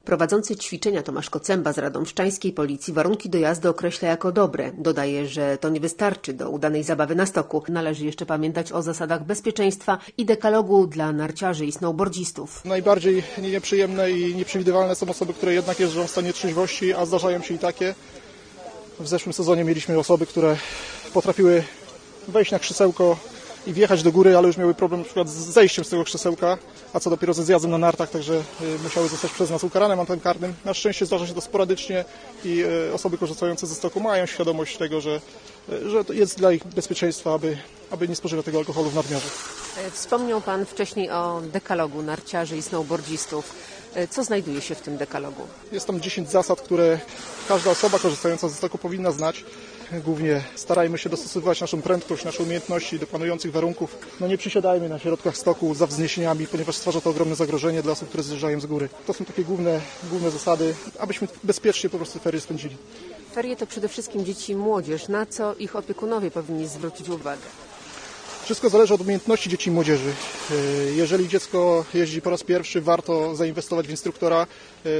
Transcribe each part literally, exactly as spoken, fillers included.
Prowadzący ćwiczenia Tomasz Kocemba z radomszczańskiej policji warunki do jazdy określa jako dobre. Dodaje, że to nie wystarczy do udanej zabawy na stoku. Należy jeszcze pamiętać o zasadach bezpieczeństwa i dekalogu dla narciarzy i snowboardzistów. Najbardziej nieprzyjemne i nieprzewidywalne są osoby, które jednak jeżdżą w stanie trzeźwości, a zdarzają się i takie. W zeszłym sezonie mieliśmy osoby, które potrafiły wejść na krzesełko i wjechać do góry, ale już miały problem na przykład z zejściem z tego krzesełka, a co dopiero ze zjazdem na nartach, także musiały zostać przez nas ukarane mandatem karnym. Na szczęście zdarza się to sporadycznie i osoby korzystające ze stoku mają świadomość tego, że, że to jest dla ich bezpieczeństwa, aby, aby nie spożywać tego alkoholu w nadmiarze. Wspomniał Pan wcześniej o dekalogu narciarzy i snowboardzistów. Co znajduje się w tym dekalogu? Jest tam dziesięć zasad, które każda osoba korzystająca ze stoku powinna znać. Głównie starajmy się dostosowywać naszą prędkość, nasze umiejętności do panujących warunków. No nie przysiadajmy na środkach stoku za wzniesieniami, ponieważ stwarza to ogromne zagrożenie dla osób, które zjeżdżają z góry. To są takie główne, główne zasady, abyśmy bezpiecznie po prostu ferie spędzili. Ferie to przede wszystkim dzieci i młodzież. Na co ich opiekunowie powinni zwrócić uwagę? Wszystko zależy od umiejętności dzieci i młodzieży. Jeżeli dziecko jeździ po raz pierwszy, warto zainwestować w instruktora,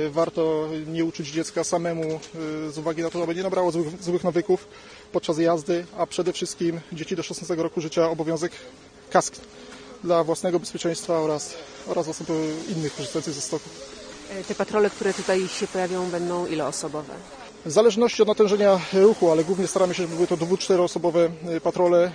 warto nie uczyć dziecka samemu z uwagi na to, aby nie nabrało złych, złych nawyków podczas jazdy, a przede wszystkim dzieci do szesnastego roku życia obowiązek kask dla własnego bezpieczeństwa oraz, oraz osób innych korzystających ze stoku. Te patrole, które tutaj się pojawią, będą iloosobowe? W zależności od natężenia ruchu, ale głównie staramy się, żeby były to dwu-, czteroosobowe patrole.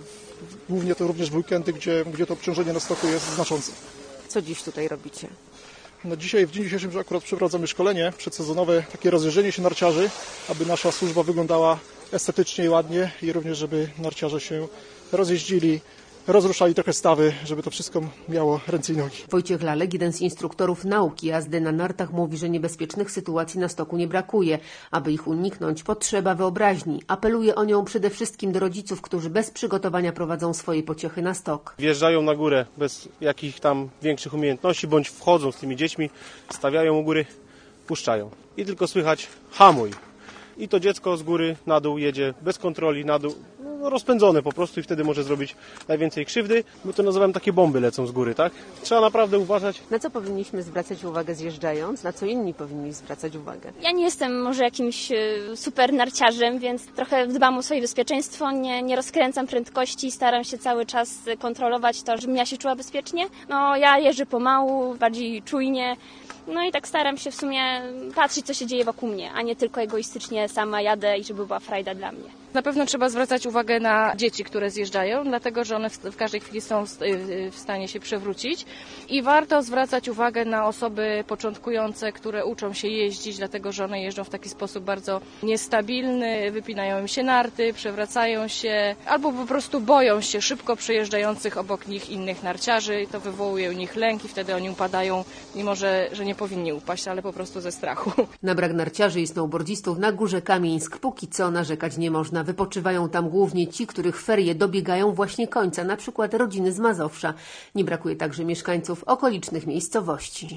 Głównie to również w weekendy, gdzie, gdzie to obciążenie na stoku jest znaczące. Co dziś tutaj robicie? No dzisiaj, w dniu dzisiejszym akurat przeprowadzamy szkolenie przedsezonowe, takie rozejrzenie się narciarzy, aby nasza służba wyglądała estetycznie i ładnie i również, żeby narciarze się rozjeździli, rozruszali trochę stawy, żeby to wszystko miało ręce i nogi. Wojciech Lalek, jeden z instruktorów nauki jazdy na nartach, mówi, że niebezpiecznych sytuacji na stoku nie brakuje. Aby ich uniknąć, potrzeba wyobraźni. Apeluje o nią przede wszystkim do rodziców, którzy bez przygotowania prowadzą swoje pociechy na stok. Wjeżdżają na górę bez jakichś tam większych umiejętności, bądź wchodzą z tymi dziećmi, stawiają u góry, puszczają. I tylko słychać hamuj. I to dziecko z góry na dół jedzie bez kontroli na dół. No, rozpędzone po prostu i wtedy może zrobić najwięcej krzywdy. My to nazywamy takie bomby lecą z góry, tak? Trzeba naprawdę uważać. Na co powinniśmy zwracać uwagę zjeżdżając? Na co inni powinni zwracać uwagę? Ja nie jestem może jakimś super narciarzem, więc trochę dbam o swoje bezpieczeństwo, nie, nie rozkręcam prędkości, staram się cały czas kontrolować to, żebym ja się czuła bezpiecznie. No ja jeżdżę pomału, bardziej czujnie. No i tak staram się w sumie patrzeć, co się dzieje wokół mnie, a nie tylko egoistycznie sama jadę i żeby była frajda dla mnie. Na pewno trzeba zwracać uwagę na dzieci, które zjeżdżają, dlatego że one w, w każdej chwili są w, w stanie się przewrócić. I warto zwracać uwagę na osoby początkujące, które uczą się jeździć, dlatego że one jeżdżą w taki sposób bardzo niestabilny, wypinają im się narty, przewracają się, albo po prostu boją się szybko przejeżdżających obok nich innych narciarzy. To wywołuje u nich lęk i wtedy oni upadają, mimo że, że nie powinni upaść, ale po prostu ze strachu. Na brak narciarzy i snowboardzistów na Górze Kamieńsk póki co narzekać nie można. Wypoczywają tam głównie ci, których ferie dobiegają właśnie końca, na przykład rodziny z Mazowsza. Nie brakuje także mieszkańców okolicznych miejscowości.